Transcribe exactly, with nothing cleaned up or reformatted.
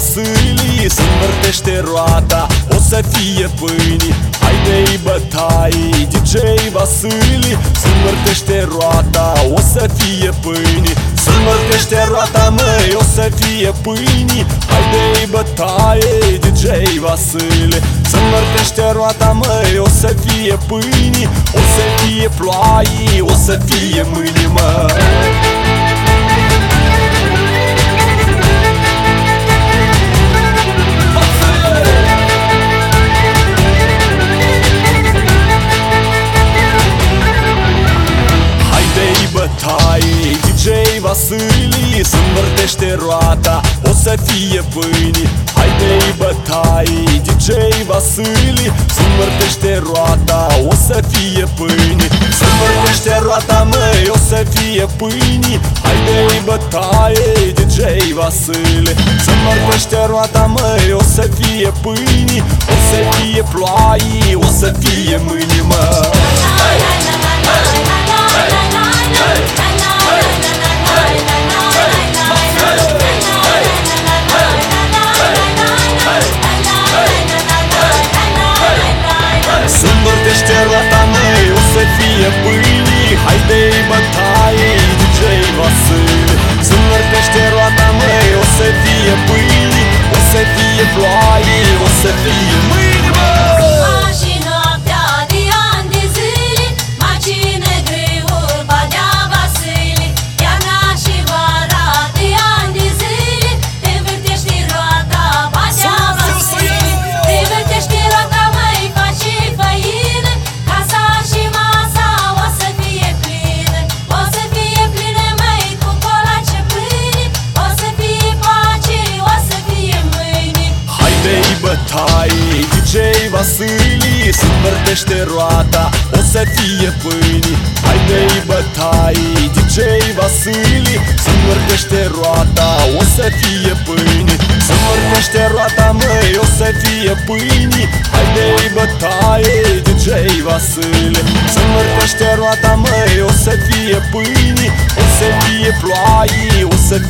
Vasili, se învârtește roata, o să fie pâini. Haide-i bătaie, D J Vasili, se învârtește roata, o să fie pâini. Se învârtește roata, măi, o să fie pâini. Haide-i bătaie, D J Vasili, se învârtește roata, măi, o să fie pâini. O să fie ploaie, o să fie mâini, măi. Bătaie, D J Vasili, se învârtește roata, o să fie pâini. Haide-i bătaie, D J Vasili, se învârtește roata, o să fie pâini. Se învârtește roata, măi, o să fie pâini. Haide-i bătaie, D J Vasili, se învârtește roata, măi, o să fie pâini. O să fie ploaie, o să fie mâini, măi. Se învârtește roata, măi, o să fie pâini. Haide-i bătaie, D J Vasili, se învârtește roata, măi, o să fie pâini. O să fie ploaie, o să fie mâini, măi. Bătaie, D J Vasili, se învârtește roata, o să fie pâini. Haide-i bătaie, D J Vasili, se învârtește roata, o să fie pâini. Se învârtește roata, măi, o să fie pâini. Haide-i bătaie, D J Vasili, se învârtește roata, măi, o să fie pâini. O să fie ploaie, o să